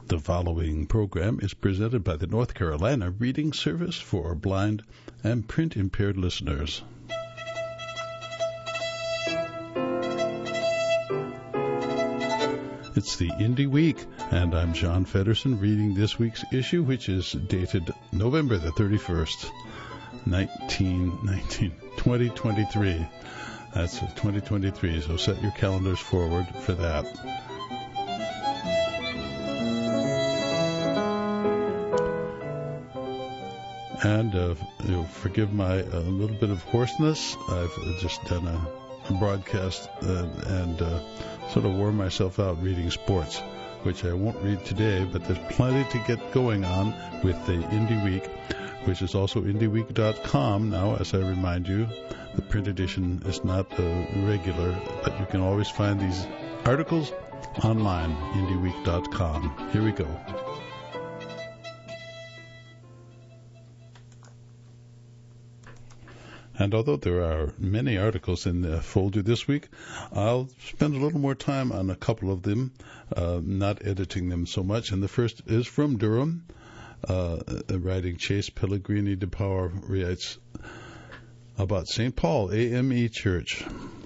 The following program is presented by the North Carolina Reading Service for blind and print-impaired listeners. It's the Indie Week, and I'm John Feddersen reading this week's issue, which is dated November the 31st, 2023. That's 2023, so set your calendars forward for that. And forgive my little bit of hoarseness. I've just done a broadcast and sort of wore myself out reading sports, which I won't read today, but there's plenty to get going on with the Indie Week, which is also indieweek.com now, as I remind you. The print edition is not regular, but you can always find these articles online, indieweek.com. Here we go. And although there are many articles in the folder this week, I'll spend a little more time on a couple of them, not editing them so much. And the first is from Durham, writing Chase Pellegrini de Power writes about St. Paul AME Church.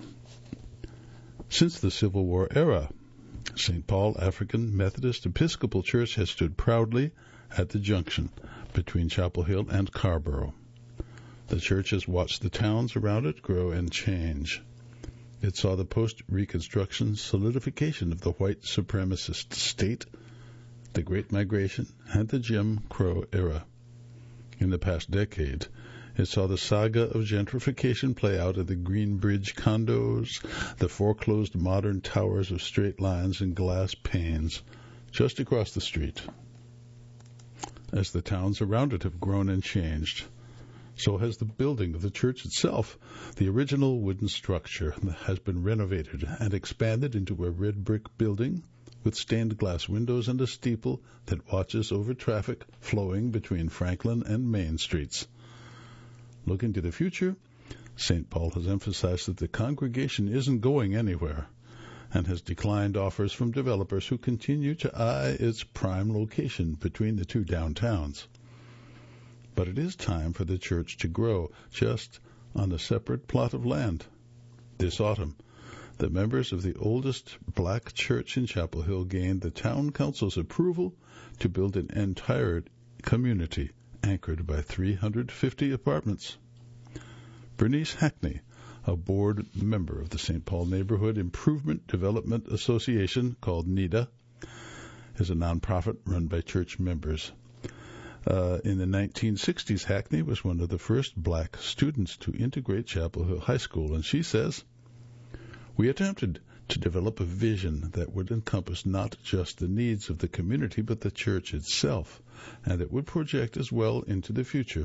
Since the Civil War era, St. Paul African Methodist Episcopal Church has stood proudly at the junction between Chapel Hill and Carrboro. The church has watched the towns around it grow and change. It saw the post-Reconstruction solidification of the white supremacist state, the Great Migration, and the Jim Crow era. In the past decade, it saw the saga of gentrification play out in the Greenbridge condos, the foreclosed modern towers of straight lines and glass panes just across the street. As the towns around it have grown and changed, so has the building of the church itself. The original wooden structure has been renovated and expanded into a red brick building with stained glass windows and a steeple that watches over traffic flowing between Franklin and Main Streets. Looking to the future, St. Paul has emphasized that the congregation isn't going anywhere and has declined offers from developers who continue to eye its prime location between the two downtowns. But it is time for the church to grow, just on a separate plot of land. This autumn, the members of the oldest black church in Chapel Hill gained the town council's approval to build an entire community anchored by 350 apartments. Bernice Hackney, a board member of the St. Paul Neighborhood Improvement Development Association, called NEDA, is a nonprofit run by church members. In the 1960s, Hackney was one of the first black students to integrate Chapel Hill High School, and she says, "We attempted to develop a vision that would encompass not just the needs of the community, but the church itself, and that would project as well into the future."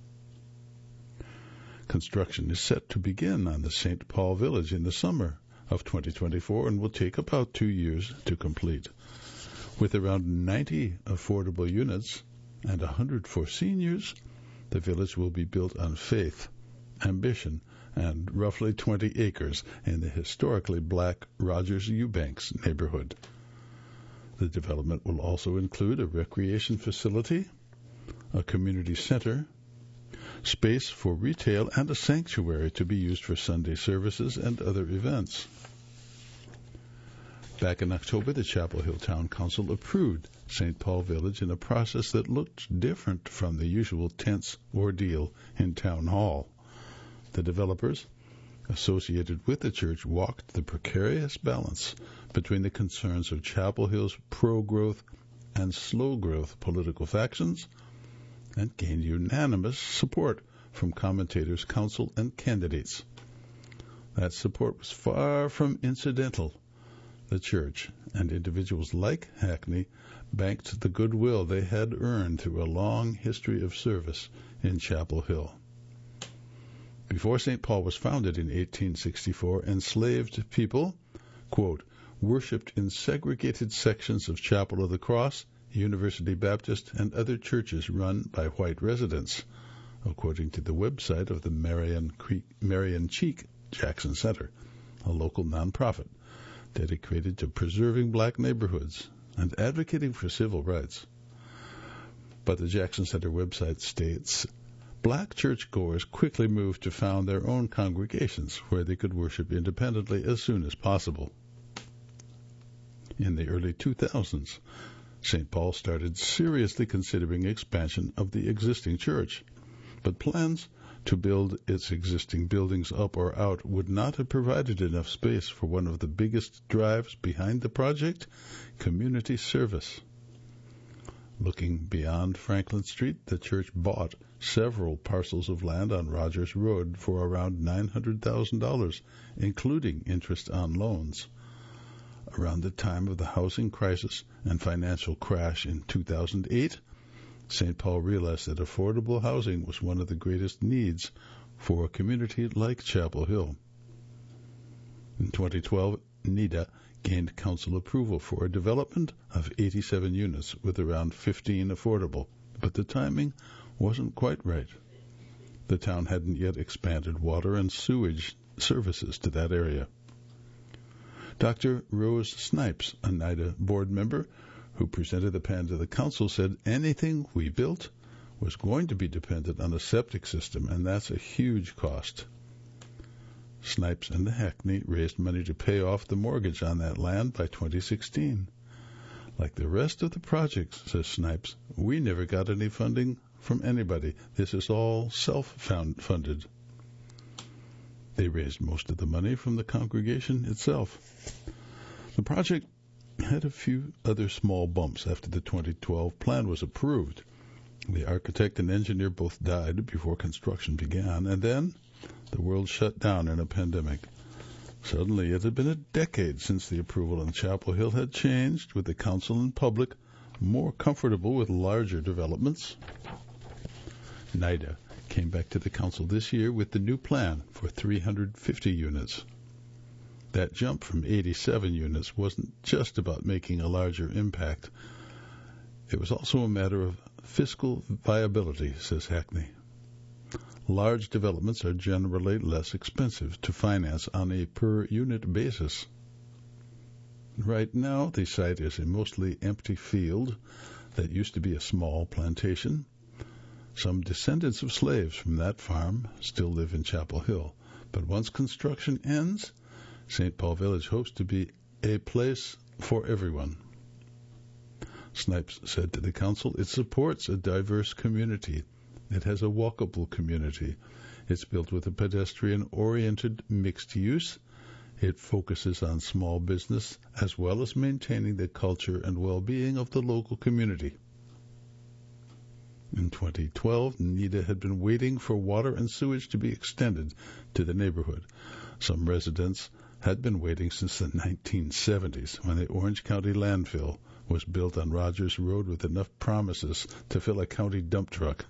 Construction is set to begin on the St. Paul Village in the summer of 2024 and will take about 2 years to complete. With around 90 affordable units and 100 for seniors, the village will be built on faith, ambition, and roughly 20 acres in the historically black Rogers Eubanks neighborhood. The development will also include a recreation facility, a community center, space for retail, and a sanctuary to be used for Sunday services and other events. Back in October, the Chapel Hill Town Council approved St. Paul Village in a process that looked different from the usual tense ordeal in Town Hall. The developers associated with the church walked the precarious balance between the concerns of Chapel Hill's pro-growth and slow-growth political factions and gained unanimous support from commentators, council, and candidates. That support was far from incidental. The church and individuals like Hackney banked the goodwill they had earned through a long history of service in Chapel Hill. Before St. Paul was founded in 1864, enslaved people, quote, worshipped in segregated sections of Chapel of the Cross, University Baptist, and other churches run by white residents, according to the website of the Marion Cheek Jackson Center, a local nonprofit dedicated to preserving black neighborhoods and advocating for civil rights. But the Jackson Center website states, black churchgoers quickly moved to found their own congregations where they could worship independently as soon as possible. In the early 2000s, St. Paul started seriously considering expansion of the existing church, but plans to build its existing buildings up or out would not have provided enough space for one of the biggest drives behind the project, community service. Looking beyond Franklin Street, the church bought several parcels of land on Rogers Road for around $900,000, including interest on loans. Around the time of the housing crisis and financial crash in 2008, St. Paul realized that affordable housing was one of the greatest needs for a community like Chapel Hill. In 2012, NIDA gained council approval for a development of 87 units with around 15 affordable, but the timing wasn't quite right. The town hadn't yet expanded water and sewage services to that area. Dr. Rose Snipes, a NIDA board member who presented the plan to the council, said anything we built was going to be dependent on a septic system, and that's a huge cost. Snipes and the Hackney raised money to pay off the mortgage on that land by 2016. Like the rest of the projects, says Snipes, we never got any funding from anybody. This is all self-funded. They raised most of the money from the congregation itself. The project had a few other small bumps after the 2012 plan was approved. The architect and engineer both died before construction began, and then the world shut down in a pandemic. Suddenly, it had been a decade since the approval, and Chapel Hill had changed, with the council and public more comfortable with larger developments. NIDA came back to the council this year with the new plan for 350 units. That jump from 87 units wasn't just about making a larger impact. It was also a matter of fiscal viability, says Hackney. Large developments are generally less expensive to finance on a per-unit basis. Right now, the site is a mostly empty field that used to be a small plantation. Some descendants of slaves from that farm still live in Chapel Hill, but once construction ends, St. Paul Village hopes to be a place for everyone. Snipes said to the council, it supports a diverse community. It has a walkable community. It's built with a pedestrian-oriented mixed use. It focuses on small business as well as maintaining the culture and well-being of the local community. In 2012, NIDA had been waiting for water and sewage to be extended to the neighborhood. Some residents had been waiting since the 1970s, when the Orange County landfill was built on Rogers Road with enough promises to fill a county dump truck.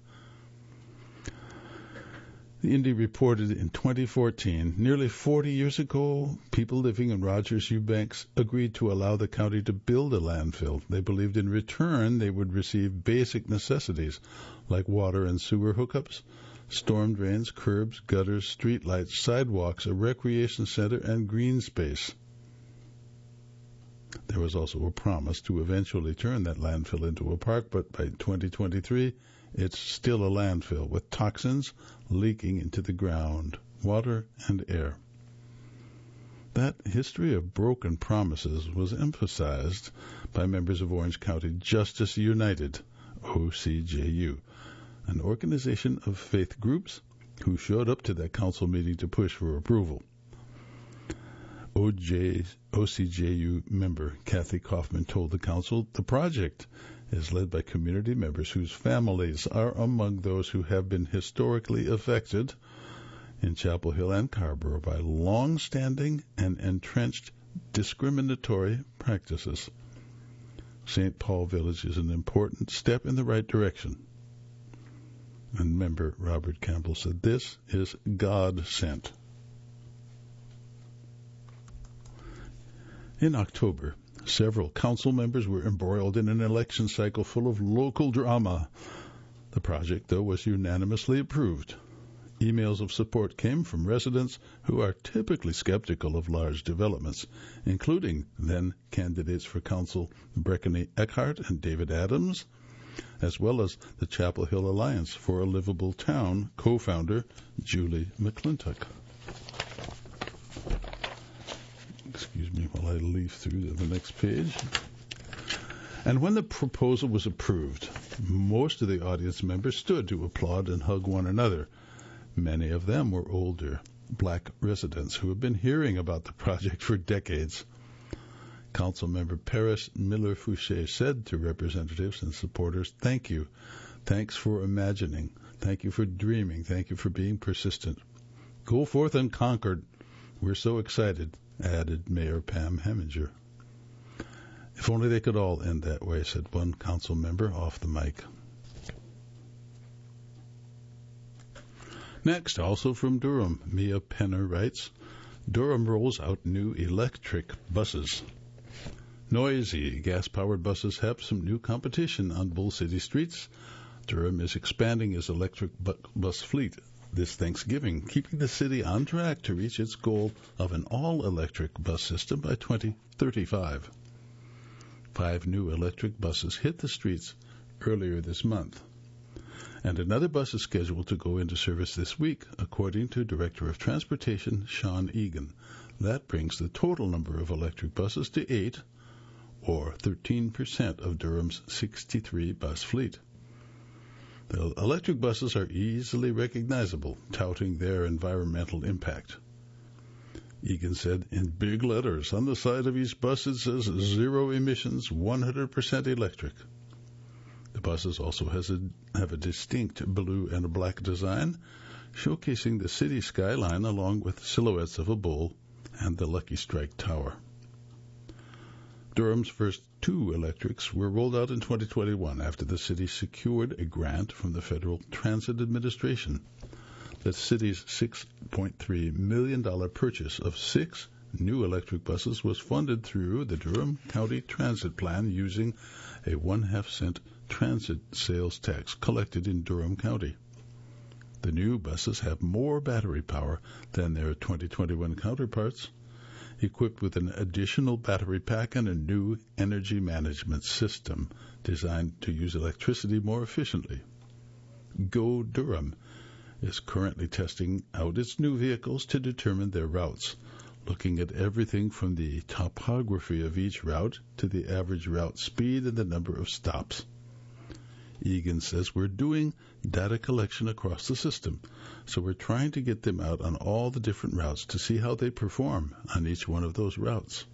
The Indy reported in 2014, nearly 40 years ago, people living in Rogers Eubanks agreed to allow the county to build a landfill. They believed in return they would receive basic necessities like water and sewer hookups, storm drains, curbs, gutters, street lights, sidewalks, a recreation center, and green space. There was also a promise to eventually turn that landfill into a park, but by 2023, it's still a landfill with toxins leaking into the ground, water, and air. That history of broken promises was emphasized by members of Orange County Justice United, OCJU, an organization of faith groups who showed up to that council meeting to push for approval. OCJU member Kathy Kaufman told the council the project is led by community members whose families are among those who have been historically affected in Chapel Hill and Carrboro by long-standing and entrenched discriminatory practices. St. Paul Village is an important step in the right direction. And member Robert Campbell said, this is God-sent. In October, several council members were embroiled in an election cycle full of local drama. The project, though, was unanimously approved. Emails of support came from residents who are typically skeptical of large developments, including then candidates for council Brecony Eckhart and David Adams, as well as the Chapel Hill Alliance for a Livable Town co-founder Julie McClintock. Excuse me while I leaf through to the next page. And when the proposal was approved, most of the audience members stood to applaud and hug one another. Many of them were older black residents who have been hearing about the project for decades. Councilmember Paris Miller-Fouché said to representatives and supporters, "Thank you. Thanks for imagining. Thank you for dreaming. Thank you for being persistent. Go forth and conquer. We're so excited," added Mayor Pam Heminger. "If only they could all end that way," said one council member off the mic. Next, also from Durham, Mia Penner writes, Durham rolls out new electric buses. Noisy gas-powered buses have some new competition on Bull City streets. Durham is expanding its electric bus fleet this Thanksgiving, keeping the city on track to reach its goal of an all-electric bus system by 2035. 5 new electric buses hit the streets earlier this month, and another bus is scheduled to go into service this week, according to Director of Transportation Sean Egan. That brings the total number of electric buses to 8, or 13% of Durham's 63 bus fleet. The electric buses are easily recognizable, touting their environmental impact. Egan said, in big letters on the side of each bus it says 0 emissions, 100% electric. The buses also have a distinct blue and black design, showcasing the city skyline along with silhouettes of a bull and the Lucky Strike Tower. Durham's first 2 electrics were rolled out in 2021 after the city secured a grant from the Federal Transit Administration. The city's $6.3 million purchase of 6 new electric buses was funded through the Durham County Transit Plan using a 1/2 cent transit sales tax collected in Durham County. The new buses have more battery power than their 2021 counterparts, equipped with an additional battery pack and a new energy management system designed to use electricity more efficiently. Go Durham is currently testing out its new vehicles to determine their routes, looking at everything from the topography of each route to the average route speed and the number of stops. Egan says, we're doing data collection across the system, so we're trying to get them out on all the different routes to see how they perform on each one of those routes.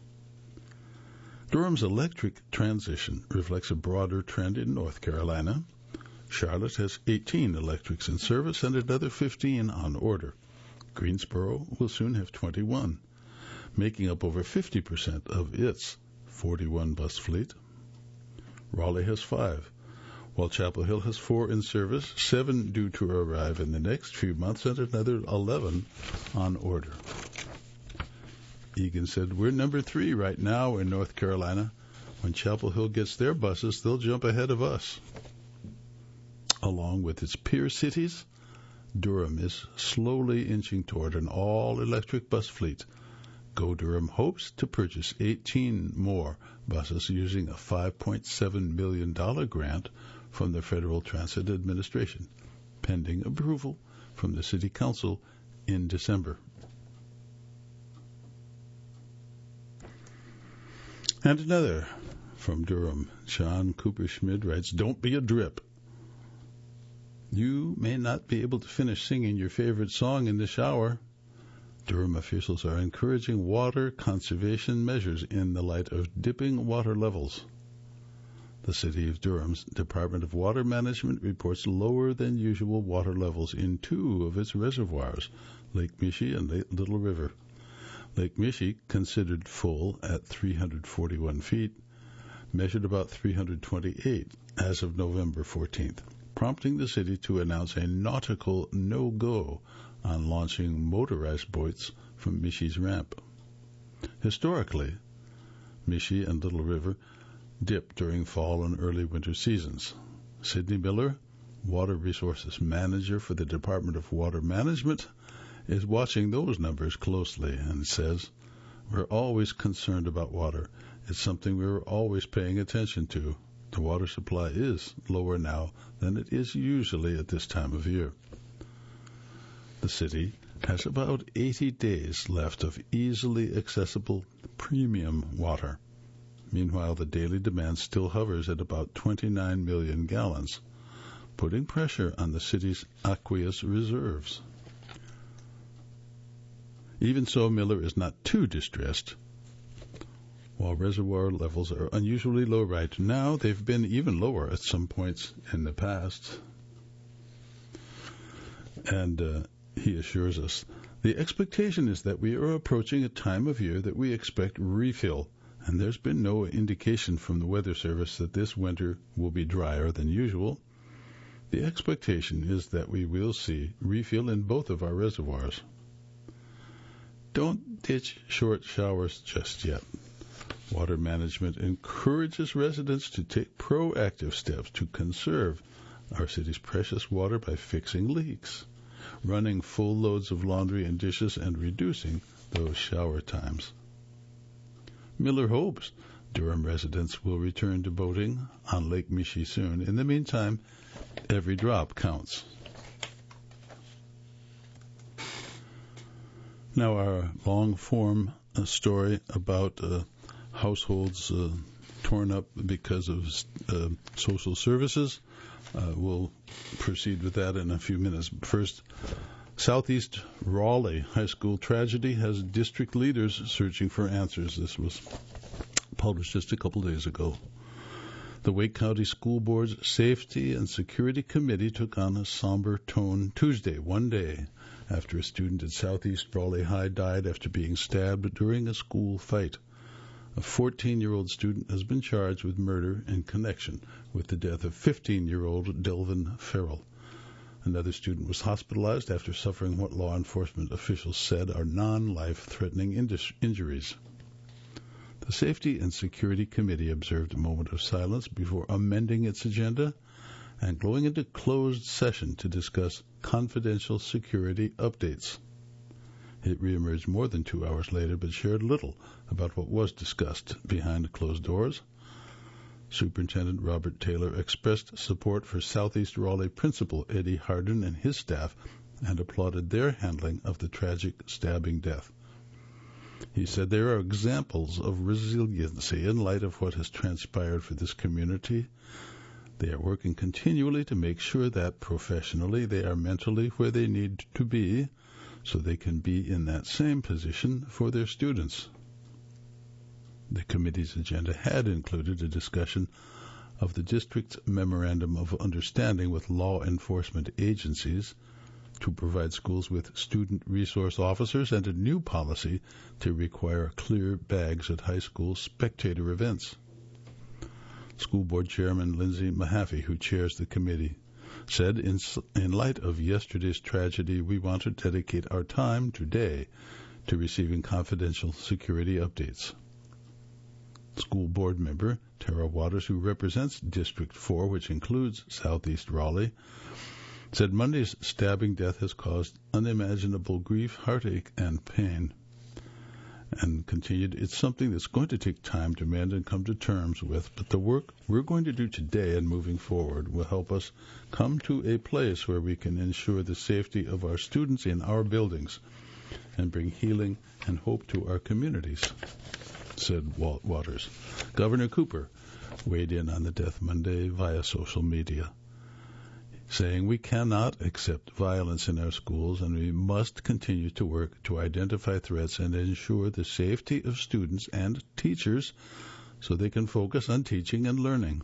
Durham's electric transition reflects a broader trend in North Carolina. Charlotte has 18 electrics in service and another 15 on order. Greensboro will soon have 21, making up over 50% of its 41 bus fleet. Raleigh has 5, while Chapel Hill has 4 in service, 7 due to arrive in the next few months, and another 11 on order. Egan said, we're number 3 right now in North Carolina. When Chapel Hill gets their buses, they'll jump ahead of us. Along with its peer cities, Durham is slowly inching toward an all-electric bus fleet. Go Durham hopes to purchase 18 more buses using a $5.7 million grant from the Federal Transit Administration, pending approval from the City Council in December. And another from Durham, Sean Cooper-Schmid writes, don't be a drip. You may not be able to finish singing your favorite song in the shower. Durham officials are encouraging water conservation measures in the light of dipping water levels. The City of Durham's Department of Water Management reports lower than usual water levels in 2 of its reservoirs, Lake Michi and Little River. Lake Michi, considered full at 341 feet, measured about 328 as of November 14th. Prompting the city to announce a nautical no-go on launching motorized boats from Michi's ramp. Historically, Michi and Little River dip during fall and early winter seasons. Sidney Miller, water resources manager for the Department of Water Management, is watching those numbers closely and says, "We're always concerned about water. It's something we're always paying attention to. The water supply is lower now than it is usually at this time of year." The city has about 80 days left of easily accessible premium water. Meanwhile, the daily demand still hovers at about 29 million gallons, putting pressure on the city's aqueous reserves. Even so, Miller is not too distressed. While reservoir levels are unusually low right now, they've been even lower at some points in the past. And he assures us, the expectation is that we are approaching a time of year that we expect refill, and there's been no indication from the Weather Service that this winter will be drier than usual. The expectation is that we will see refill in both of our reservoirs. Don't ditch short showers just yet. Water Management encourages residents to take proactive steps to conserve our city's precious water by fixing leaks, running full loads of laundry and dishes, and reducing those shower times. Miller hopes Durham residents will return to boating on Lake Michi soon. In the meantime, every drop counts. Now our long-form story about households torn up because of social services. We'll proceed with that in a few minutes. First, Southeast Raleigh high school tragedy has district leaders searching for answers. This was published just a couple days ago. The Wake County School Board's Safety and Security Committee took on a somber tone Tuesday, one day after a student at Southeast Raleigh High died after being stabbed during a school fight. A 14-year-old student has been charged with murder in connection with the death of 15-year-old Delvin Farrell. Another student was hospitalized after suffering what law enforcement officials said are non-life-threatening injuries. The Safety and Security Committee observed a moment of silence before amending its agenda and going into closed session to discuss confidential security updates. It reemerged more than 2 hours later, but shared little about what was discussed behind closed doors. Superintendent Robert Taylor expressed support for Southeast Raleigh Principal Eddie Harden and his staff and applauded their handling of the tragic stabbing death. He said there are examples of resiliency in light of what has transpired for this community. They are working continually to make sure that professionally they are mentally where they need to be so they can be in that same position for their students. The committee's agenda had included a discussion of the district's memorandum of understanding with law enforcement agencies to provide schools with student resource officers and a new policy to require clear bags at high school spectator events. School Board Chairman Lindsay Mahaffey, who chairs the committee, said, in light of yesterday's tragedy, we want to dedicate our time today to receiving confidential security updates. School Board member Tara Waters, who represents District 4, which includes Southeast Raleigh, said Monday's stabbing death has caused unimaginable grief, heartache, and pain, and continued, it's something that's going to take time to mend and come to terms with, but the work we're going to do today and moving forward will help us come to a place where we can ensure the safety of our students in our buildings and bring healing and hope to our communities, said Waters. Governor Cooper weighed in on the death Monday via social media, saying we cannot accept violence in our schools and we must continue to work to identify threats and ensure the safety of students and teachers so they can focus on teaching and learning.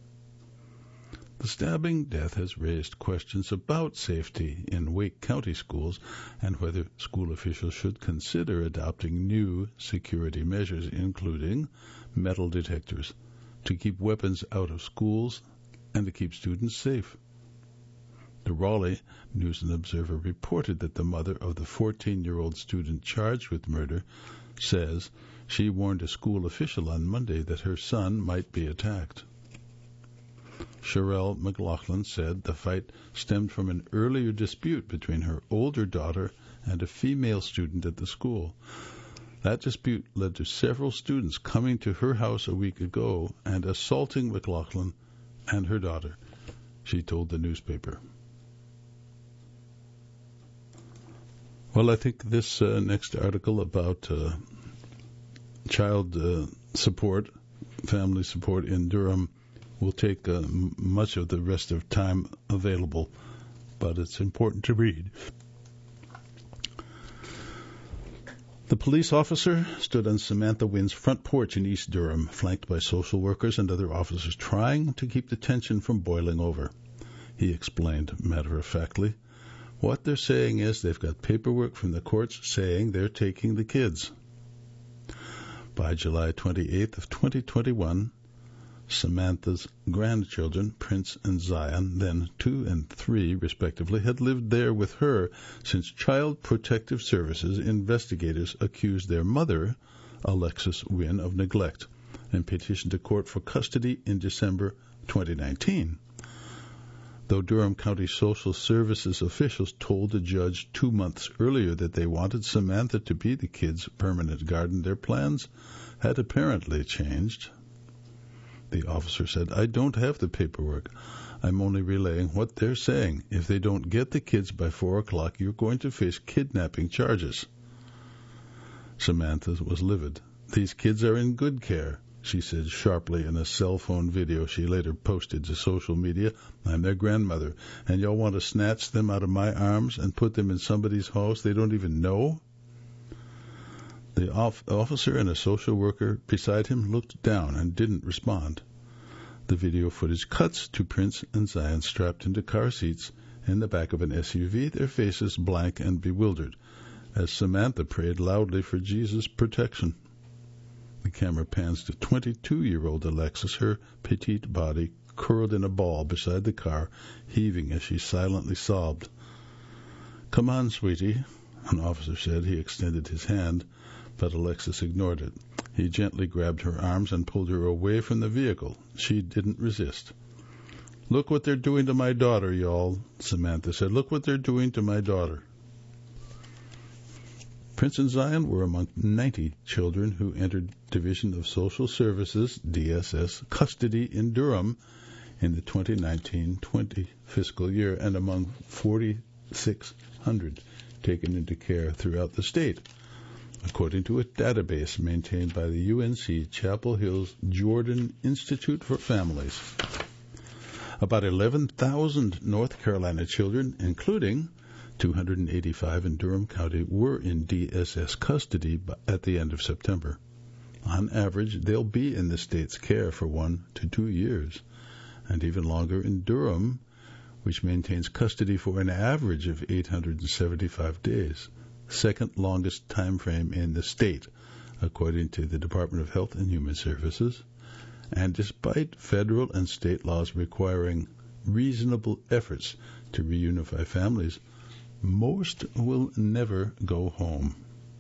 The stabbing death has raised questions about safety in Wake County schools and whether school officials should consider adopting new security measures, including metal detectors, to keep weapons out of schools and to keep students safe. The Raleigh News and Observer reported that the mother of the 14-year-old student charged with murder says she warned a school official on Monday that her son might be attacked. Sherelle McLaughlin said the fight stemmed from an earlier dispute between her older daughter and a female student at the school. That dispute led to several students coming to her house a week ago and assaulting McLaughlin and her daughter, she told the newspaper. Well, I think this next article about child support, family support in Durham will take much of the rest of time available, but it's important to read. The police officer stood on Samantha Wynn's front porch in East Durham, flanked by social workers and other officers trying to keep the tension from boiling over. He explained matter-of-factly, what they're saying is they've got paperwork from the courts saying they're taking the kids. By July 28th of 2021, Samantha's grandchildren, Prince and Zion, then 2 and 3 respectively, had lived there with her since Child Protective Services investigators accused their mother, Alexis Wynn, of neglect and petitioned the court for custody in December 2019. Though Durham County Social Services officials told the judge 2 months earlier that they wanted Samantha to be the kids' permanent guardian, their plans had apparently changed. The officer said, I don't have the paperwork. I'm only relaying what they're saying. If they don't get the kids by 4 o'clock, you're going to face kidnapping charges. Samantha was livid. These kids are in good care, she said sharply in a cell phone video she later posted to social media. I'm their grandmother, and y'all want to snatch them out of my arms and put them in somebody's house they don't even know? The officer and a social worker beside him looked down and didn't respond. The video footage cuts to Prince and Zion strapped into car seats in the back of an SUV, their faces blank and bewildered, as Samantha prayed loudly for Jesus' protection. The camera pans to 22-year-old Alexis, her petite body curled in a ball beside the car, heaving as she silently sobbed. Come on, sweetie, an officer said. He extended his hand, but Alexis ignored it. He gently grabbed her arms and pulled her away from the vehicle. She didn't resist. Look what they're doing to my daughter, y'all, Samantha said. Look what they're doing to my daughter. Prince and Zion were among 90 children who entered Division of Social Services, DSS, custody in Durham in the 2019-20 fiscal year, and among 4,600 taken into care throughout the state, according to a database maintained by the UNC Chapel Hill's Jordan Institute for Families. About 11,000 North Carolina children, including 285 in Durham County, were in DSS custody at the end of September. On average, they'll be in the state's care for 1 to 2 years, and even longer in Durham, which maintains custody for an average of 875 days, second longest time frame in the state, according to the Department of Health and Human Services. And despite federal and state laws requiring reasonable efforts to reunify families, most will never go home.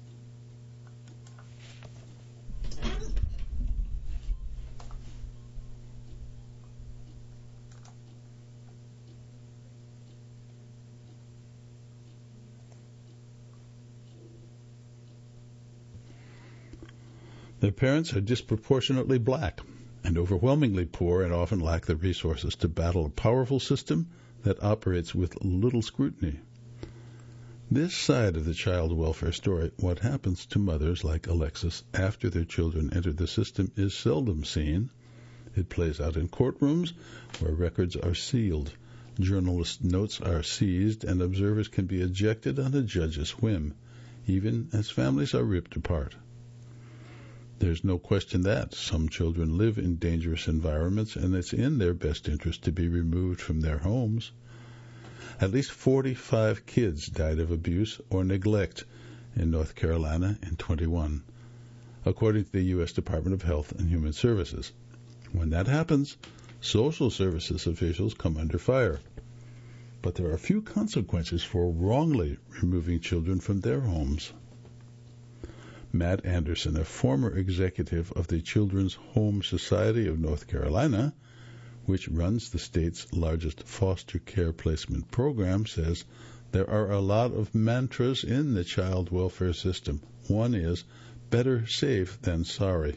Their parents are disproportionately black and overwhelmingly poor and often lack the resources to battle a powerful system that operates with little scrutiny. This side of the child welfare story, what happens to mothers like Alexis after their children enter the system, is seldom seen. It plays out in courtrooms where records are sealed, journalist notes are seized, and observers can be ejected on a judge's whim, even as families are ripped apart. There's no question that some children live in dangerous environments, and it's in their best interest to be removed from their homes. At least 45 kids died of abuse or neglect in North Carolina in 21, according to the U.S. Department of Health and Human Services. When that happens, social services officials come under fire. But there are few consequences for wrongly removing children from their homes. Matt Anderson, a former executive of the Children's Home Society of North Carolina, which runs the state's largest foster care placement program, says there are a lot of mantras in the child welfare system. One is, better safe than sorry.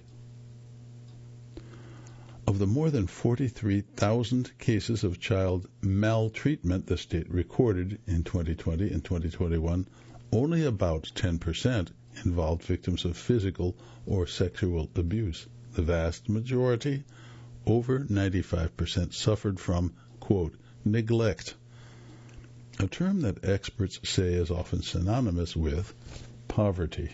Of the more than 43,000 cases of child maltreatment the state recorded in 2020 and 2021, only about 10% involved victims of physical or sexual abuse. The vast majority, over 95%, suffered from, quote, neglect, a term that experts say is often synonymous with poverty.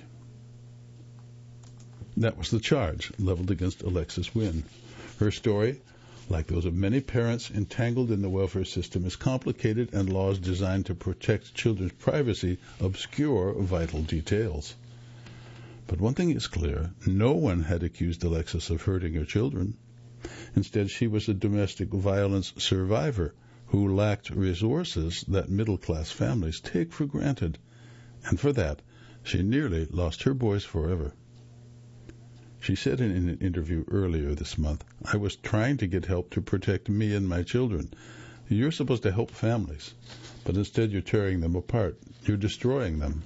That was the charge leveled against Alexis Wynn. Her story, like those of many parents entangled in the welfare system, is complicated, and laws designed to protect children's privacy obscure vital details. But one thing is clear, no one had accused Alexis of hurting her children. Instead, she was a domestic violence survivor who lacked resources that middle-class families take for granted, and for that, she nearly lost her boys forever. She said in an interview earlier this month, "I was trying to get help to protect me and my children. You're supposed to help families, but instead you're tearing them apart. You're destroying them."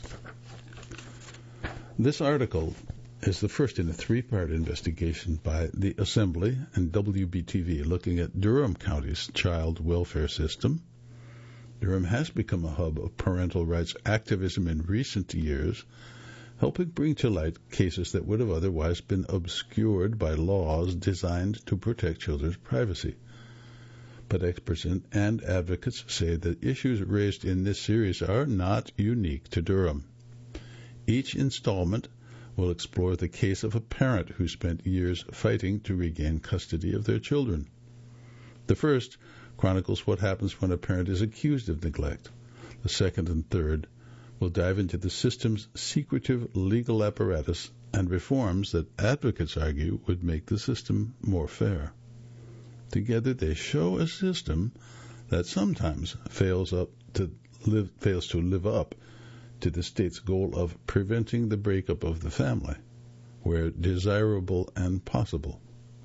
This article is the first in a three-part investigation by the Assembly and WBTV looking at Durham County's child welfare system. Durham has become a hub of parental rights activism in recent years, helping bring to light cases that would have otherwise been obscured by laws designed to protect children's privacy. But experts and advocates say that issues raised in this series are not unique to Durham. Each installment will explore the case of a parent who spent years fighting to regain custody of their children. The first chronicles what happens when a parent is accused of neglect. The second and third will dive into the system's secretive legal apparatus and reforms that advocates argue would make the system more fair. Together they show a system that sometimes fails to live up to the state's goal of preventing the breakup of the family, where desirable and possible.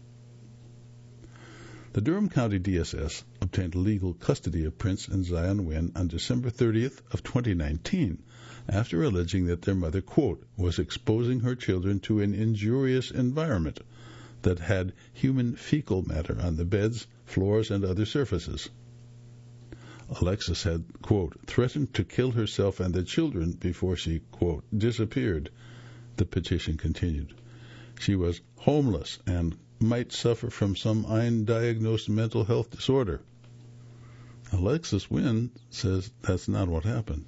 The Durham County DSS obtained legal custody of Prince and Zion Wynn on December 30th of 2019 after alleging that their mother, quote, was exposing her children to an injurious environment that had human fecal matter on the beds, floors, and other surfaces. Alexis had, quote, threatened to kill herself and the children before she, quote, disappeared, the petition continued. She was homeless and might suffer from some undiagnosed mental health disorder. Alexis Wynn says that's not what happened.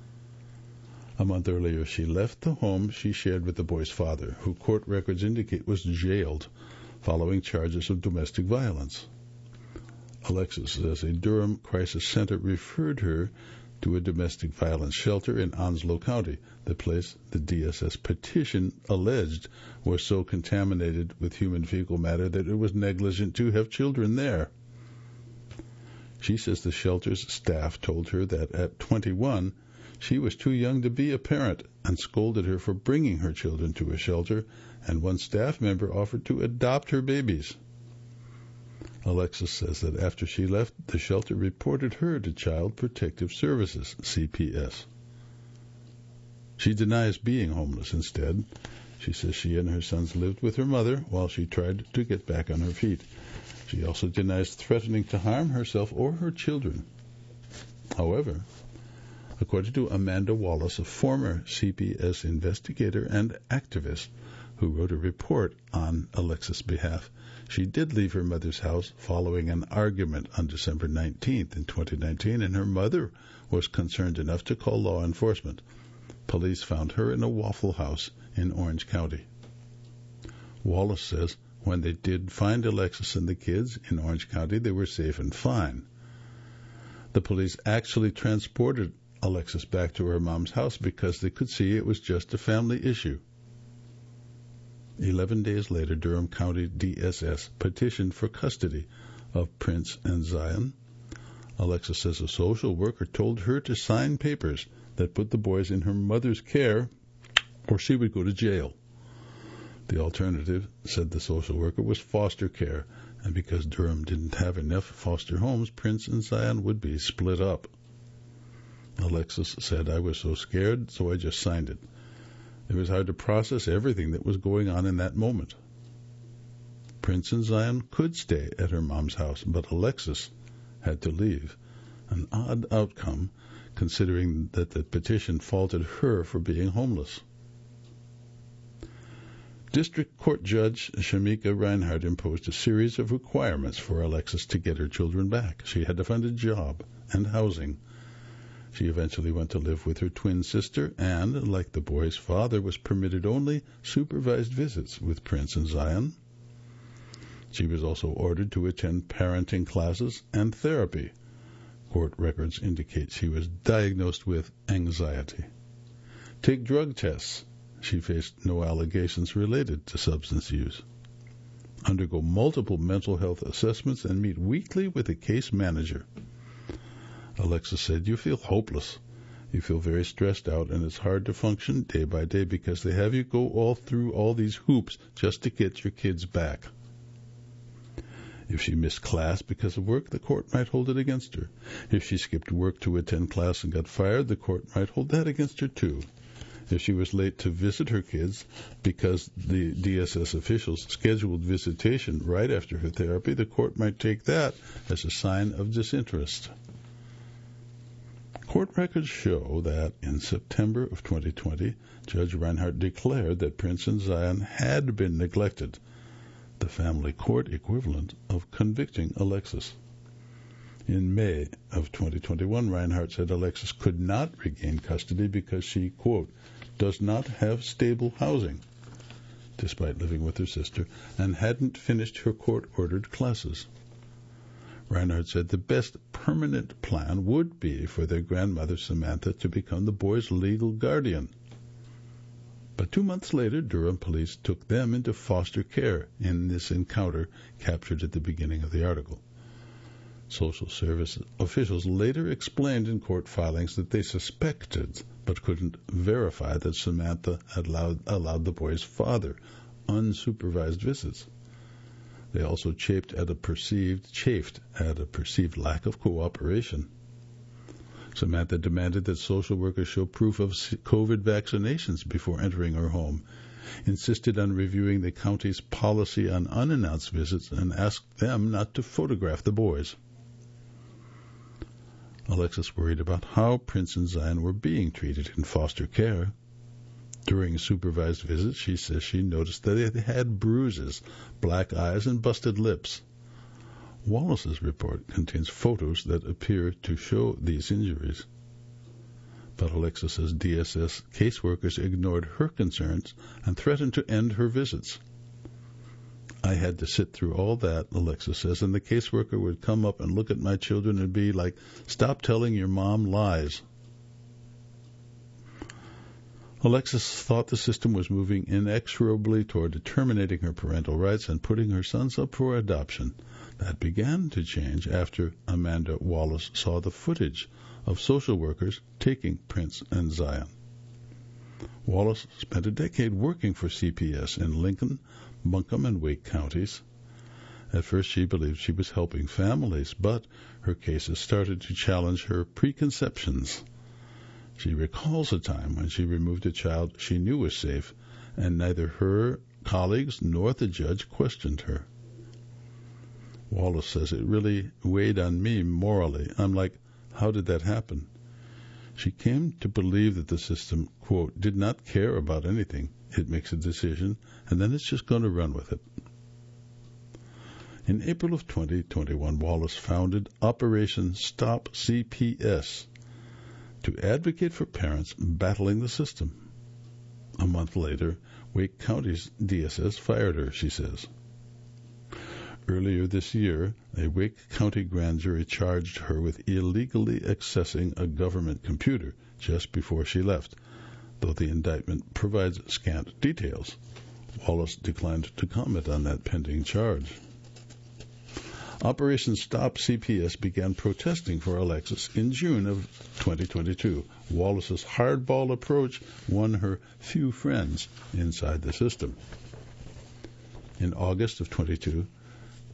A month earlier, she left the home she shared with the boy's father, who court records indicate was jailed following charges of domestic violence. Alexis says a Durham Crisis Center referred her to a domestic violence shelter in Onslow County, the place the DSS petition alleged was so contaminated with human fecal matter that it was negligent to have children there. She says the shelter's staff told her that at 21, she was too young to be a parent and scolded her for bringing her children to a shelter, and one staff member offered to adopt her babies. Alexis says that after she left, the shelter reported her to Child Protective Services, CPS. She denies being homeless instead. She says she and her sons lived with her mother while she tried to get back on her feet. She also denies threatening to harm herself or her children. However, according to Amanda Wallace, a former CPS investigator and activist who wrote a report on Alexis' behalf, she did leave her mother's house following an argument on December 19th in 2019, and her mother was concerned enough to call law enforcement. Police found her in a Waffle House in Orange County. Wallace says when they did find Alexis and the kids in Orange County, they were safe and fine. The police actually transported Alexis back to her mom's house because they could see it was just a family issue. 11 days later, Durham County DSS petitioned for custody of Prince and Zion. Alexis says a social worker told her to sign papers that put the boys in her mother's care or she would go to jail. The alternative, said the social worker, was foster care, and because Durham didn't have enough foster homes, Prince and Zion would be split up. Alexis said, "I was so scared, so I just signed it. It was hard to process everything that was going on in that moment." Prince and Zion could stay at her mom's house, but Alexis had to leave. An odd outcome, considering that the petition faulted her for being homeless. District Court Judge Shamika Reinhardt imposed a series of requirements for Alexis to get her children back. She had to find a job and housing. She eventually went to live with her twin sister and, like the boy's father, was permitted only supervised visits with Prince and Zion. She was also ordered to attend parenting classes and therapy. Court records indicate she was diagnosed with anxiety. Take drug tests. She faced no allegations related to substance use. Undergo multiple mental health assessments and meet weekly with a case manager. Alexis said, "You feel hopeless. You feel very stressed out, and it's hard to function day by day because they have you go all through all these hoops just to get your kids back." If she missed class because of work, the court might hold it against her. If she skipped work to attend class and got fired, the court might hold that against her too. If she was late to visit her kids because the DSS officials scheduled visitation right after her therapy, the court might take that as a sign of disinterest. Court records show that in September of 2020, Judge Reinhardt declared that Prince and Zion had been neglected, the family court equivalent of convicting Alexis. In May of 2021, Reinhardt said Alexis could not regain custody because she, quote, "does not have stable housing," despite living with her sister, and hadn't finished her court-ordered classes. Reinhardt said the best permanent plan would be for their grandmother, Samantha, to become the boy's legal guardian. But 2 months later, Durham police took them into foster care in this encounter captured at the beginning of the article. Social service officials later explained in court filings that they suspected but couldn't verify that Samantha had allowed the boy's father unsupervised visits. They also chafed at a perceived lack of cooperation. Samantha demanded that social workers show proof of COVID vaccinations before entering her home, insisted on reviewing the county's policy on unannounced visits, and asked them not to photograph the boys. Alexis worried about how Prince and Zion were being treated in foster care. During supervised visits, she says she noticed that they had bruises, black eyes, and busted lips. Wallace's report contains photos that appear to show these injuries. But Alexis says DSS caseworkers ignored her concerns and threatened to end her visits. "I had to sit through all that," Alexis says, "and the caseworker would come up and look at my children and be like, 'Stop telling your mom lies.'" Alexis thought the system was moving inexorably toward terminating her parental rights and putting her sons up for adoption. That began to change after Amanda Wallace saw the footage of social workers taking Prince and Zion. Wallace spent a decade working for CPS in Lincoln, Buncombe, and Wake counties. At first she believed she was helping families, but her cases started to challenge her preconceptions. She recalls a time when she removed a child she knew was safe, and neither her colleagues nor the judge questioned her. Wallace says, "It really weighed on me morally. I'm like, how did that happen?" She came to believe that the system, quote, "did not care about anything. It makes a decision, and then it's just going to run with it." In April of 2021, Wallace founded Operation Stop CPS to advocate for parents battling the system. A month later, Wake County's DSS fired her, she says. Earlier this year, a Wake County grand jury charged her with illegally accessing a government computer just before she left, though the indictment provides scant details. Wallace declined to comment on that pending charge. Operation Stop CPS began protesting for Alexis in June of 2022. Wallace's hardball approach won her few friends inside the system. In August of 2022,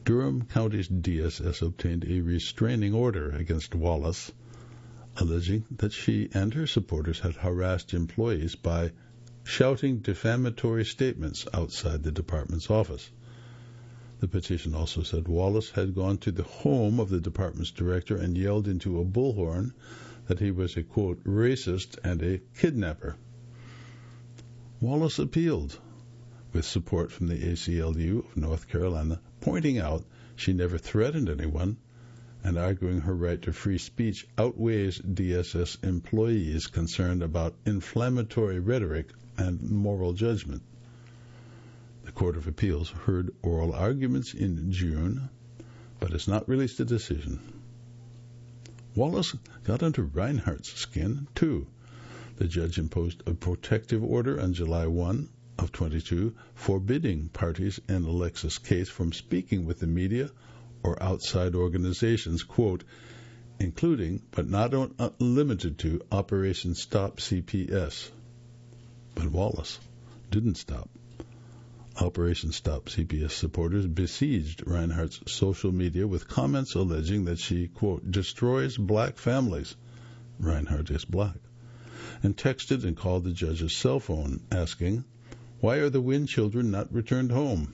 Durham County's DSS obtained a restraining order against Wallace, alleging that she and her supporters had harassed employees by shouting defamatory statements outside the department's office. The petition also said Wallace had gone to the home of the department's director and yelled into a bullhorn that he was a, quote, racist and a kidnapper. Wallace appealed, with support from the ACLU of North Carolina, pointing out she never threatened anyone and arguing her right to free speech outweighs DSS employees concerned about inflammatory rhetoric and moral judgment. The Court of Appeals heard oral arguments in June, but has not released a decision. Wallace got under Reinhardt's skin, too. The judge imposed a protective order on July 1 of 22, forbidding parties in Alexis' case from speaking with the media or outside organizations, quote, including, but not limited to, Operation Stop CPS. But Wallace didn't stop. Operation Stop CPS supporters besieged Reinhardt's social media with comments alleging that she, quote, destroys black families. Reinhardt is black. And texted and called the judge's cell phone, asking, why are the Wynn children not returned home?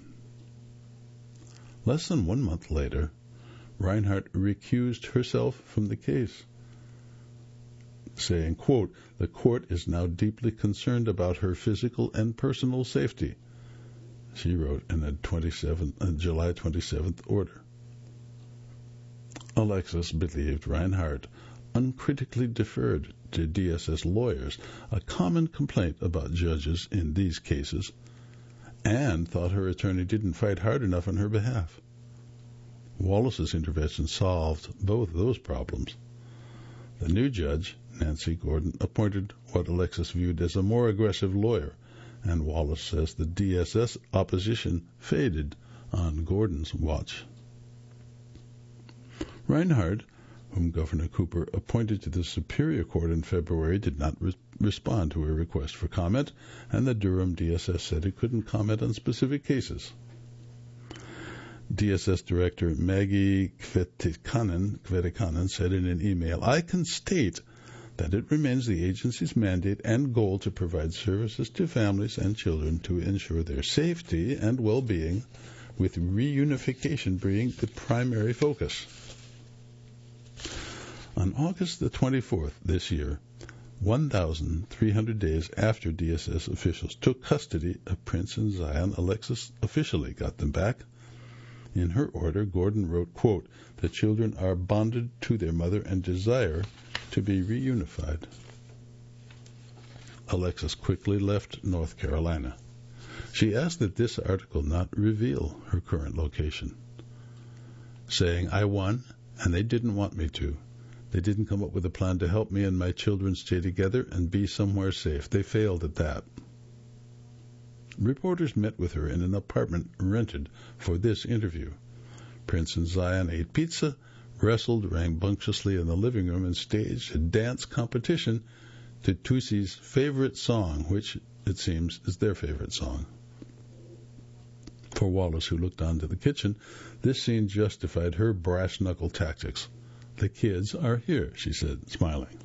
Less than 1 month later, Reinhardt recused herself from the case, saying, quote, the court is now deeply concerned about her physical and personal safety, she wrote in a July 27th order. Alexis believed Reinhardt uncritically deferred to DSS lawyers, a common complaint about judges in these cases, and thought her attorney didn't fight hard enough on her behalf. Wallace's intervention solved both those problems. The new judge, Nancy Gordon, appointed what Alexis viewed as a more aggressive lawyer, and Wallace says the DSS opposition faded on Gordon's watch. Reinhardt, whom Governor Cooper appointed to the Superior Court in February, did not respond to a request for comment, and the Durham DSS said it couldn't comment on specific cases. DSS Director Maggie Kvetikanen said in an email, I can state that it remains the agency's mandate and goal to provide services to families and children to ensure their safety and well-being, with reunification being the primary focus. On August the 24th this year, 1,300 days after DSS officials took custody of Prince and Zion, Alexis officially got them back. In her order, Gordon wrote, quote, the children are bonded to their mother and desire to be reunified. Alexis quickly left North Carolina. She asked that this article not reveal her current location, saying, I won, and they didn't want me to. They didn't come up with a plan to help me and my children stay together and be somewhere safe. They failed at that. Reporters met with her in an apartment rented for this interview. Prince and Zion ate pizza, wrestled rambunctiously in the living room, and staged a dance competition to Tussi's favorite song, which, it seems, is their favorite song. For Wallace, who looked on to the kitchen, this scene justified her brass-knuckle tactics. The kids are here, she said, smiling.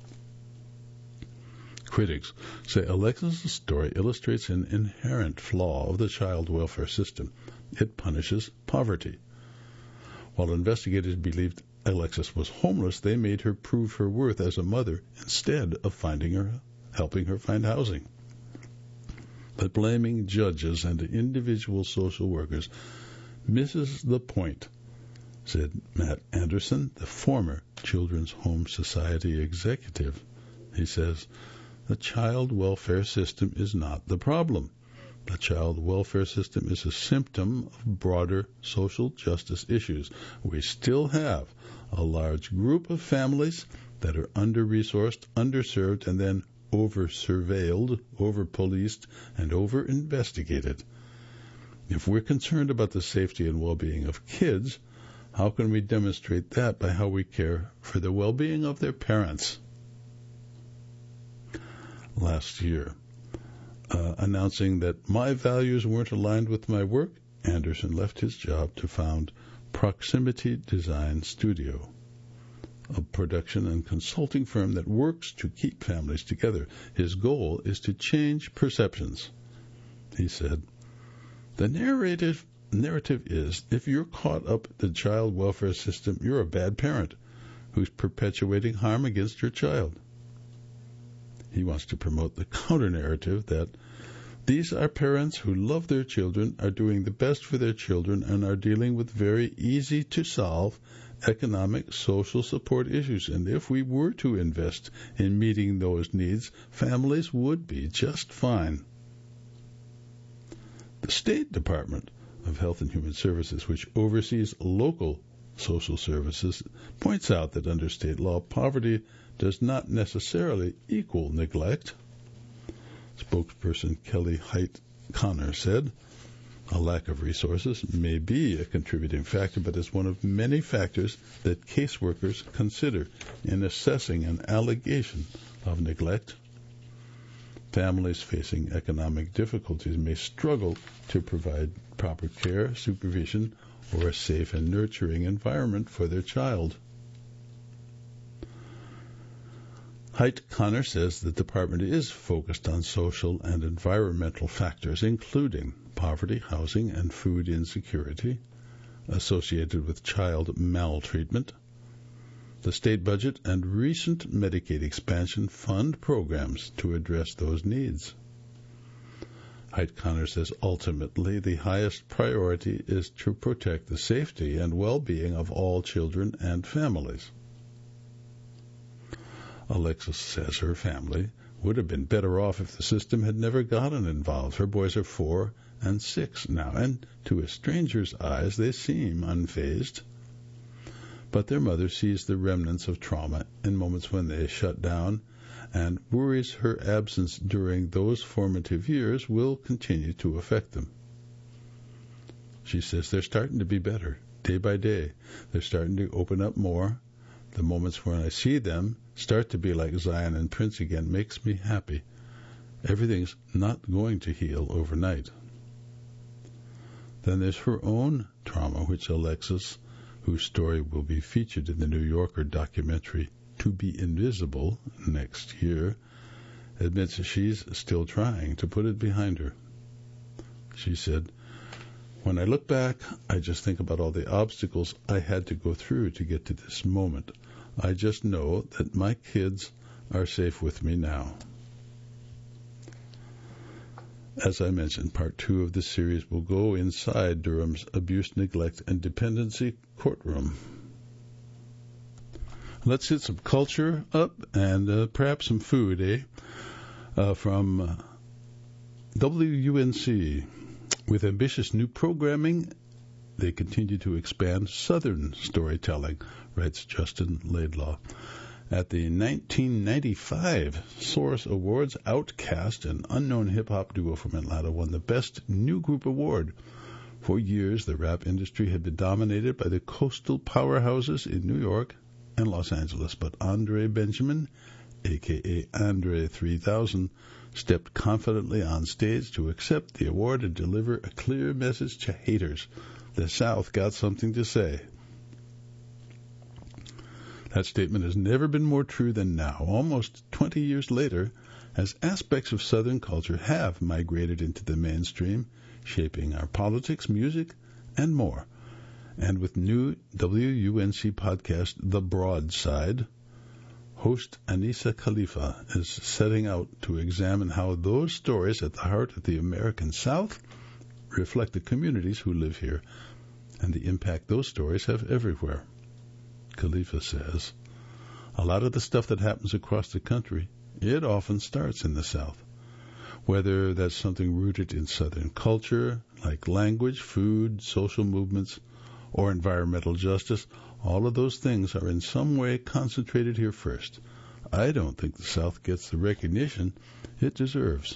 Critics say Alexis' story illustrates an inherent flaw of the child welfare system. It punishes poverty. While investigators believed Alexis was homeless, they made her prove her worth as a mother instead of helping her find housing. But blaming judges and individual social workers misses the point, said Matt Anderson, the former Children's Home Society executive. He says, the child welfare system is not the problem. The child welfare system is a symptom of broader social justice issues. We still have a large group of families that are under-resourced, underserved, and then over-surveilled, over-policed, and over-investigated. If we're concerned about the safety and well-being of kids, how can we demonstrate that by how we care for the well-being of their parents? Last year, announcing that my values weren't aligned with my work Anderson left his job to found Proximity Design Studio, a production and consulting firm that works to keep families together. His goal is to change perceptions. He said, "The narrative is, if you're caught up in the child welfare system, you're a bad parent who's perpetuating harm against your child." He wants to promote the counter-narrative that these are parents who love their children, are doing the best for their children, and are dealing with very easy-to-solve economic, social support issues. And if we were to invest in meeting those needs, families would be just fine. The State Department of Health and Human Services, which oversees local social services, points out that under state law, poverty does not necessarily equal neglect. Spokesperson Kelly Height Connor said, "A lack of resources may be a contributing factor, but is one of many factors that caseworkers consider in assessing an allegation of neglect. Families facing economic difficulties may struggle to provide proper care, supervision, or a safe and nurturing environment for their child." Height Connor says the department is focused on social and environmental factors, including poverty, housing, and food insecurity associated with child maltreatment. The state budget and recent Medicaid expansion fund programs to address those needs. Height Connor says ultimately the highest priority is to protect the safety and well-being of all children and families. Alexis says her family would have been better off if the system had never gotten involved. Her boys are 4 and 6 now, and to a stranger's eyes they seem unfazed. But their mother sees the remnants of trauma in moments when they shut down and worries her absence during those formative years will continue to affect them. She says they're starting to be better, day by day. They're starting to open up more. The moments when I see them start to be like Zion and Prince again makes me happy. Everything's not going to heal overnight. Then there's her own trauma, which Alexis, whose story will be featured in the New Yorker documentary To Be Invisible next year, admits she's still trying to put it behind her. She said, "When I look back, I just think about all the obstacles I had to go through to get to this moment. I just know that my kids are safe with me now." As I mentioned, part 2 of this series will go inside Durham's abuse, neglect, and dependency courtroom. Let's hit some culture up and perhaps some food, from WUNC. With ambitious new programming, they continue to expand Southern storytelling, writes Justin Laidlaw. At the 1995 Source Awards, Outkast, an unknown hip-hop duo from Atlanta, won the Best New Group Award. For years, the rap industry had been dominated by the coastal powerhouses in New York and Los Angeles, but Andre Benjamin, a.k.a. Andre 3000, stepped confidently on stage to accept the award and deliver a clear message to haters. The South got something to say. That statement has never been more true than now, almost 20 years later, as aspects of Southern culture have migrated into the mainstream, shaping our politics, music, and more. And with new WUNC podcast, The Broadside, host Anissa Khalifa is setting out to examine how those stories at the heart of the American South reflect the communities who live here and the impact those stories have everywhere. Khalifa says, a lot of the stuff that happens across the country, it often starts in the South. Whether that's something rooted in Southern culture, like language, food, social movements, or environmental justice, all of those things are in some way concentrated here first. I don't think the South gets the recognition it deserves.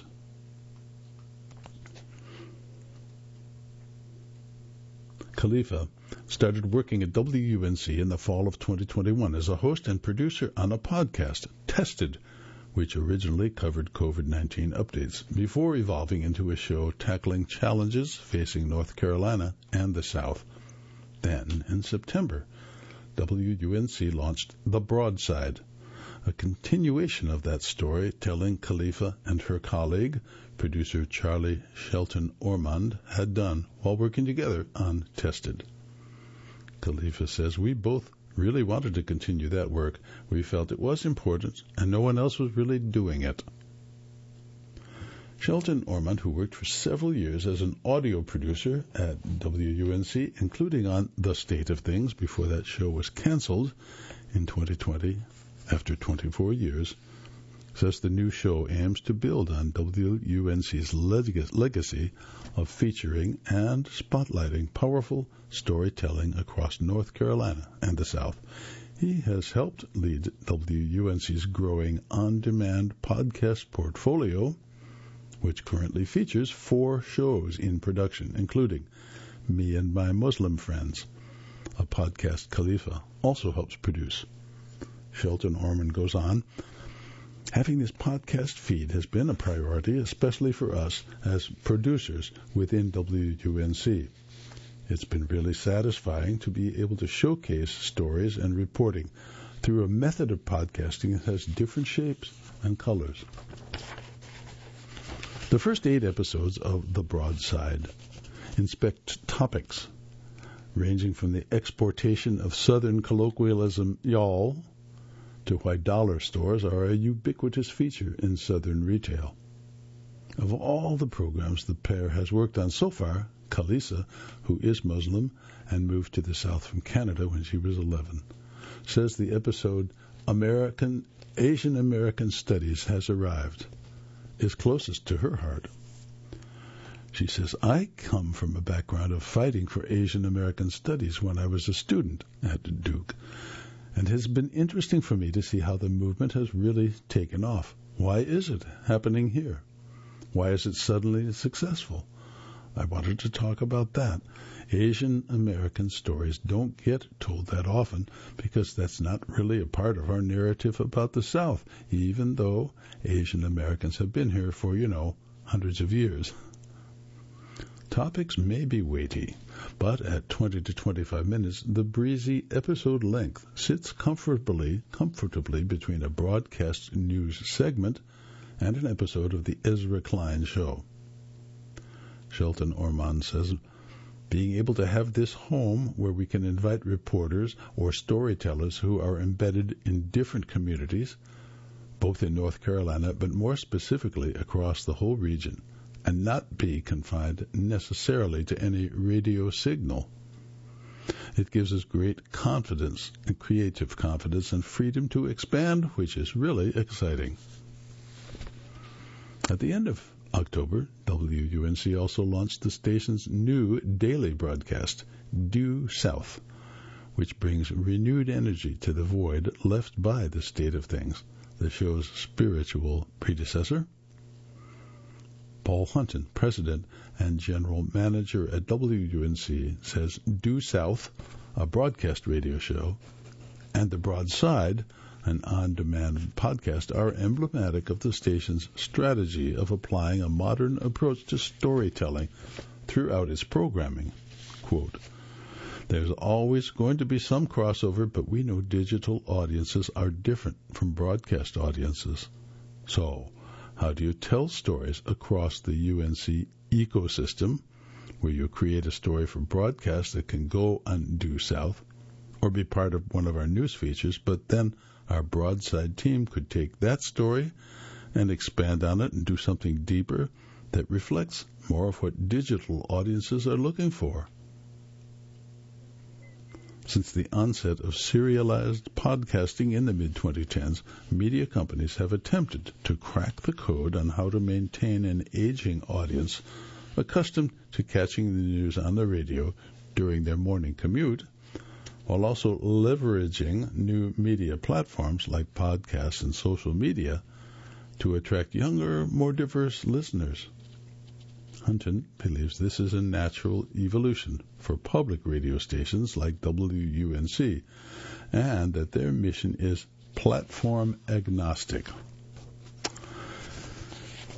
Khalifa started working at WUNC in the fall of 2021 as a host and producer on a podcast, Tested, which originally covered COVID-19 updates, before evolving into a show tackling challenges facing North Carolina and the South. Then, in September, WUNC launched The Broadside, a continuation of that story telling Khalifa and her colleague, producer Charlie Shelton Ormond, had done while working together on Tested. Khalifa says, "We both really wanted to continue that work. We felt it was important, and no one else was really doing it." Shelton Ormond, who worked for several years as an audio producer at WUNC, including on The State of Things before that show was canceled in 2020 after 24 years, says the new show aims to build on WUNC's legacy of featuring and spotlighting powerful storytelling across North Carolina and the South. He has helped lead WUNC's growing on-demand podcast portfolio, which currently features 4 shows in production, including Me and My Muslim Friends, a podcast Khalifa also helps produce. Shelton Ormond goes on, "Having this podcast feed has been a priority, especially for us as producers within WUNC. It's been really satisfying to be able to showcase stories and reporting through a method of podcasting that has different shapes and colors." The first 8 episodes of The Broadside inspect topics ranging from the exportation of Southern colloquialism y'all to why dollar stores are a ubiquitous feature in Southern retail. Of all the programs the pair has worked on so far, Khalifa, who is Muslim and moved to the South from Canada when she was 11, says the episode Asian American Studies has arrived, is closest to her heart. She says, "I come from a background of fighting for Asian American Studies when I was a student at Duke, and it has been interesting for me to see how the movement has really taken off. Why is it happening here? Why is it suddenly successful? I wanted to talk about that. Asian American stories don't get told that often because that's not really a part of our narrative about the South, even though Asian Americans have been here for, hundreds of years." Topics may be weighty, but at 20 to 25 minutes, the breezy episode length sits comfortably between a broadcast news segment and an episode of the Ezra Klein Show. Shelton Ormond says, "Being able to have this home where we can invite reporters or storytellers who are embedded in different communities, both in North Carolina, but more specifically across the whole region, and not be confined necessarily to any radio signal. It gives us great confidence, and creative confidence, and freedom to expand, which is really exciting." At the end of October, WUNC also launched the station's new daily broadcast, Due South, which brings renewed energy to the void left by The State of Things, the show's spiritual predecessor. Paul Hunton, president and general manager at WUNC, says Due South, a broadcast radio show, and The Broadside, an on-demand podcast, are emblematic of the station's strategy of applying a modern approach to storytelling throughout its programming. Quote, "There's always going to be some crossover, but we know digital audiences are different from broadcast audiences. So, how do you tell stories across the UNC ecosystem, where you create a story for broadcast that can go on Due South or be part of one of our news features, but then our Broadside team could take that story and expand on it and do something deeper that reflects more of what digital audiences are looking for?" Since the onset of serialized podcasting in the mid-2010s, media companies have attempted to crack the code on how to maintain an aging audience accustomed to catching the news on the radio during their morning commute, while also leveraging new media platforms like podcasts and social media to attract younger, more diverse listeners. Hunton believes this is a natural evolution for public radio stations like WUNC, and that their mission is platform agnostic.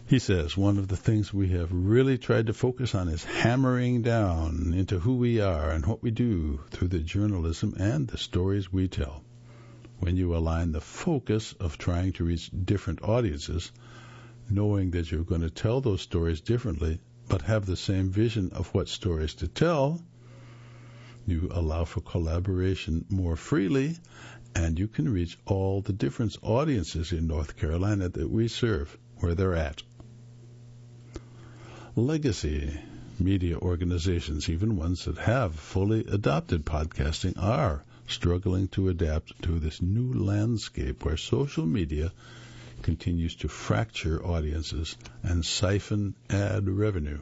He says, one of the things we have really tried to focus on is hammering down into who we are and what we do through the journalism and the stories we tell. When you align the focus of trying to reach different audiences, knowing that you're going to tell those stories differently, but have the same vision of what stories to tell, you allow for collaboration more freely, and you can reach all the different audiences in North Carolina that we serve, where they're at. Legacy media organizations, even ones that have fully adopted podcasting, are struggling to adapt to this new landscape where social media continues to fracture audiences and siphon ad revenue.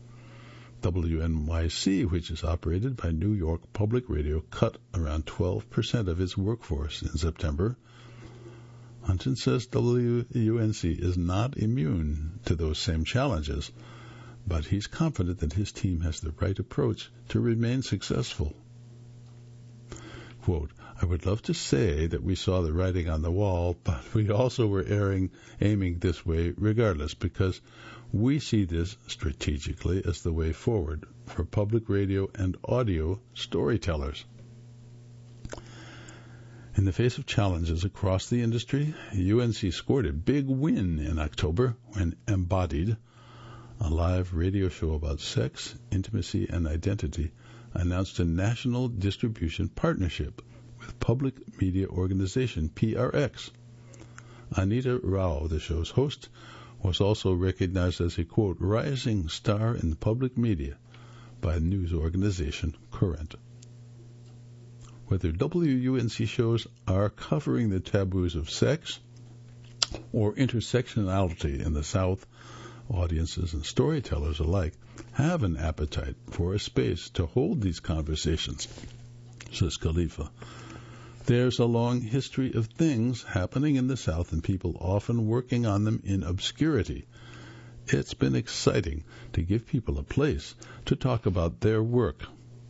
WNYC, which is operated by New York Public Radio, cut around 12% of its workforce in September. Hunton says WUNC is not immune to those same challenges, but he's confident that his team has the right approach to remain successful. Quote, I would love to say that we saw the writing on the wall, but we also were aiming this way regardless, because we see this strategically as the way forward for public radio and audio storytellers. In the face of challenges across the industry, UNC scored a big win in October when Embodied, a live radio show about sex, intimacy, and identity, announced a national distribution partnership with public media organization PRX. Anita Rao, the show's host, was also recognized as a, quote, rising star in public media by news organization Current. Whether WUNC shows are covering the taboos of sex or intersectionality in the South, audiences and storytellers alike have an appetite for a space to hold these conversations, says Khalifa. There's a long history of things happening in the South and people often working on them in obscurity. It's been exciting to give people a place to talk about their work.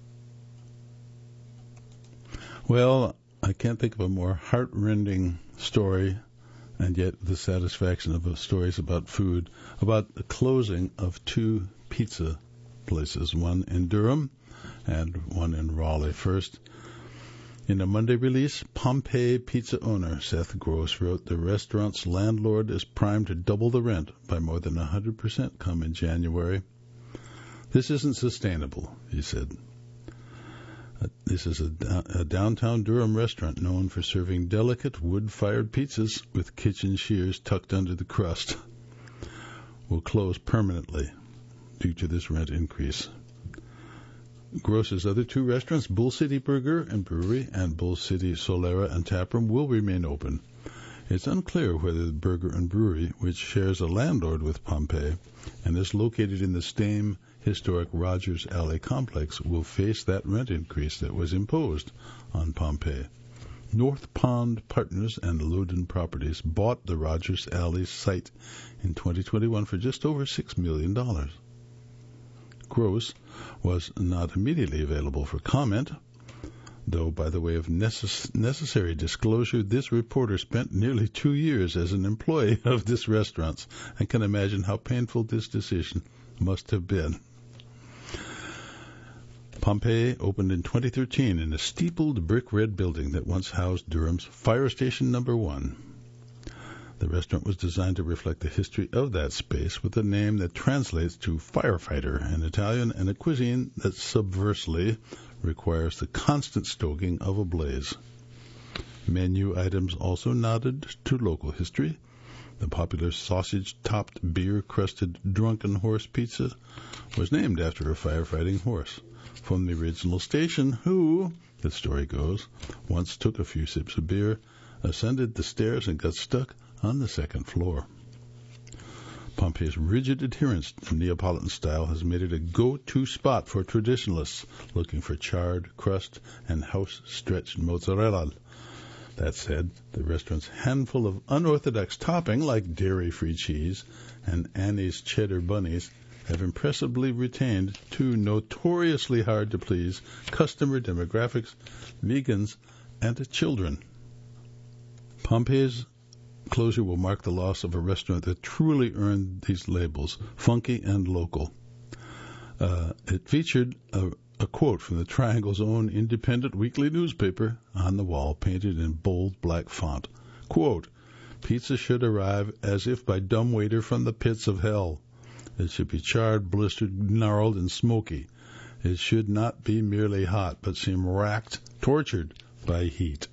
Well, I can't think of a more heart-rending story, and yet the satisfaction of stories about food, about the closing of 2 pizza places, one in Durham and one in Raleigh. First, in a Monday release, Pompeii pizza owner Seth Gross wrote the restaurant's landlord is primed to double the rent by more than 100% come in January. This isn't sustainable, he said. This is a downtown Durham restaurant known for serving delicate wood-fired pizzas with kitchen shears tucked under the crust. Will close permanently due to this rent increase. Gross's other 2 restaurants, Bull City Burger and Brewery and Bull City Solera and Taproom, will remain open. It's unclear whether the Burger and Brewery, which shares a landlord with Pompeii and is located in the same historic Rogers Alley complex, will face that rent increase that was imposed on Pompeii. North Pond Partners and Loudon Properties bought the Rogers Alley site in 2021 for just over $6 million. Gross was not immediately available for comment, though by the way of necessary disclosure, this reporter spent nearly 2 years as an employee of this restaurant and can imagine how painful this decision must have been. Pompeii opened in 2013 in a steepled brick red building that once housed Durham's Fire Station No. 1. The restaurant was designed to reflect the history of that space with a name that translates to firefighter in Italian and a cuisine that subversely requires the constant stoking of a blaze. Menu items also nodded to local history. The popular sausage-topped, beer-crusted Drunken Horse pizza was named after a firefighting horse from the original station who, the story goes, once took a few sips of beer, ascended the stairs, and got stuck on the second floor. Pompeii's rigid adherence to Neapolitan style has made it a go-to spot for traditionalists looking for charred crust and house-stretched mozzarella. That said, the restaurant's handful of unorthodox topping, like dairy-free cheese and Annie's cheddar bunnies, have impressively retained 2 notoriously hard-to-please customer demographics, vegans and children. Pompeii's closure will mark the loss of a restaurant that truly earned these labels, funky and local. It featured a quote from the Triangle's own independent weekly newspaper on the wall, painted in bold black font. Quote, "Pizza should arrive as if by dumbwaiter from the pits of hell. It should be charred, blistered, gnarled, and smoky. It should not be merely hot, but seem racked, tortured by heat."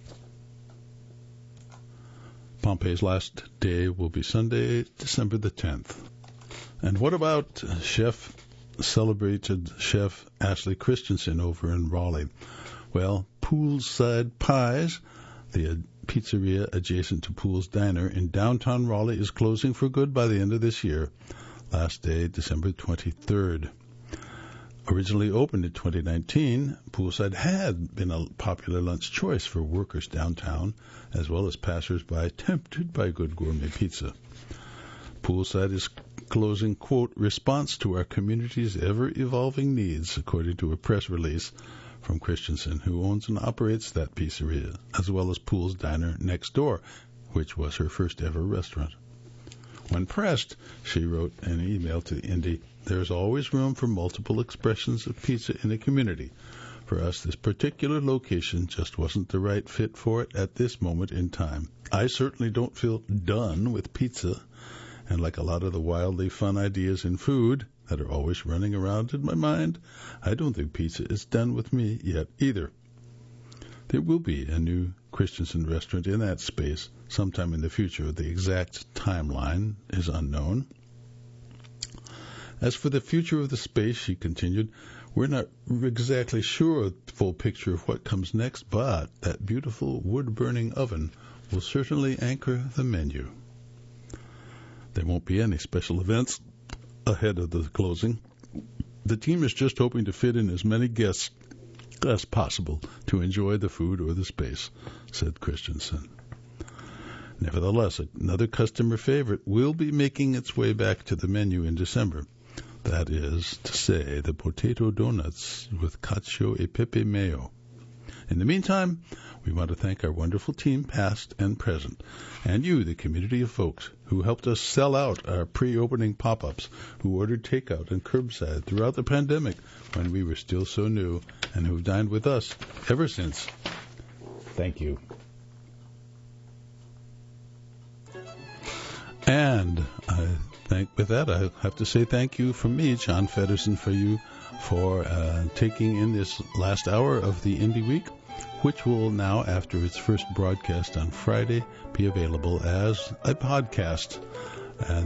Pompeii's last day will be Sunday, December the 10th. And what about celebrated chef Ashley Christensen over in Raleigh? Well, Poolside Pies, the pizzeria adjacent to Pool's Diner in downtown Raleigh, is closing for good by the end of this year. Last day, December 23rd. Originally opened in 2019, Poolside had been a popular lunch choice for workers downtown, as well as passers-by tempted by good gourmet pizza. Poolside is closing, quote, "response to our community's ever-evolving needs," according to a press release from Christensen, who owns and operates that pizzeria, as well as Pool's Diner next door, which was her first ever restaurant. When pressed, she wrote an email to Indy, "There's always room for multiple expressions of pizza in a community. For us, this particular location just wasn't the right fit for it at this moment in time. I certainly don't feel done with pizza, and like a lot of the wildly fun ideas in food that are always running around in my mind, I don't think pizza is done with me yet either." There will be a new Christensen restaurant in that space sometime in the future. The exact timeline is unknown. As for the future of the space, she continued, we're not exactly sure of the full picture of what comes next, but that beautiful wood-burning oven will certainly anchor the menu. There won't be any special events ahead of the closing. The team is just hoping to fit in as many guests as possible to enjoy the food or the space, said Christensen. Nevertheless, another customer favorite will be making its way back to the menu in December. That is to say, the potato donuts with cacio e pepe mayo. In the meantime, we want to thank our wonderful team, past and present, and you, the community of folks who helped us sell out our pre-opening pop-ups, who ordered takeout and curbside throughout the pandemic when we were still so new, and who've dined with us ever since. Thank you. And with that, I have to say thank you from me, John Feddersen, for taking in this last hour of the Indie Week, which will now, after its first broadcast on Friday, be available as a podcast. And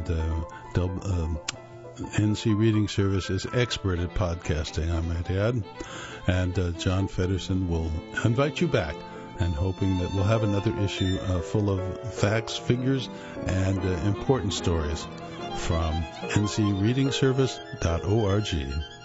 NC Reading Service is expert at podcasting, I might add. And John Feddersen will invite you back, and hoping that we'll have another issue full of facts, figures, and important stories from ncreadingservice.org.